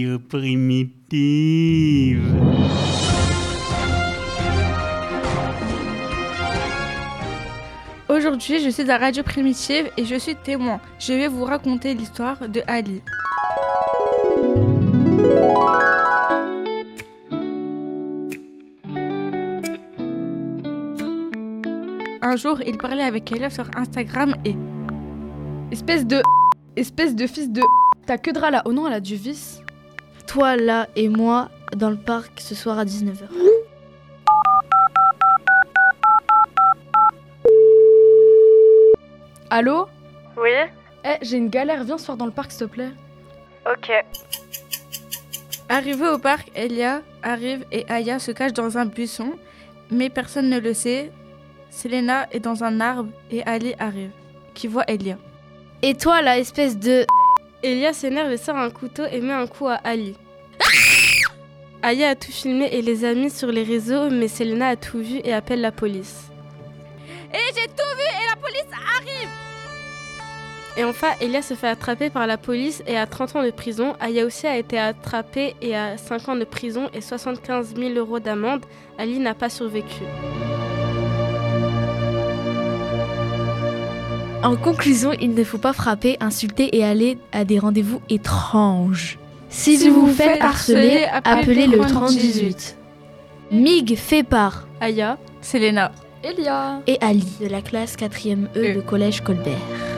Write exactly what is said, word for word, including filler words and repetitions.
Radio Primitive. Aujourd'hui, je suis à Radio Primitive et je suis témoin. Je vais vous raconter l'histoire de Ali. Un jour, il parlait avec Elia sur Instagram et... Espèce de... Espèce de fils de... T'as que drap là. Oh non, elle a du vice. Toi là et moi dans le parc ce soir à dix-neuf heures. Allô ? Oui ? Eh, j'ai une galère. Viens ce soir dans le parc, s'il te plaît. Ok. Arrivé au parc, Elia arrive et Aya se cache dans un buisson, mais personne ne le sait. Selena est dans un arbre et Ali arrive, qui voit Elia. Et toi là, espèce de... Elia s'énerve et sort un couteau et met un coup à Ali. Aya a tout filmé et les a mis sur les réseaux, mais Selena a tout vu et appelle la police. Et j'ai tout vu et la police arrive! Et enfin, Elia se fait attraper par la police et a trente ans de prison. Aya aussi a été attrapée et a cinq ans de prison et soixante-quinze mille euros d'amende. Ali n'a pas survécu. En conclusion, il ne faut pas frapper, insulter et aller à des rendez-vous étranges. Si, si vous vous faites harceler, appelez le trente dix-huit. Mig fait par Aya, Selena, Elia et Ali de la classe quatrième E E. de collège Colbert.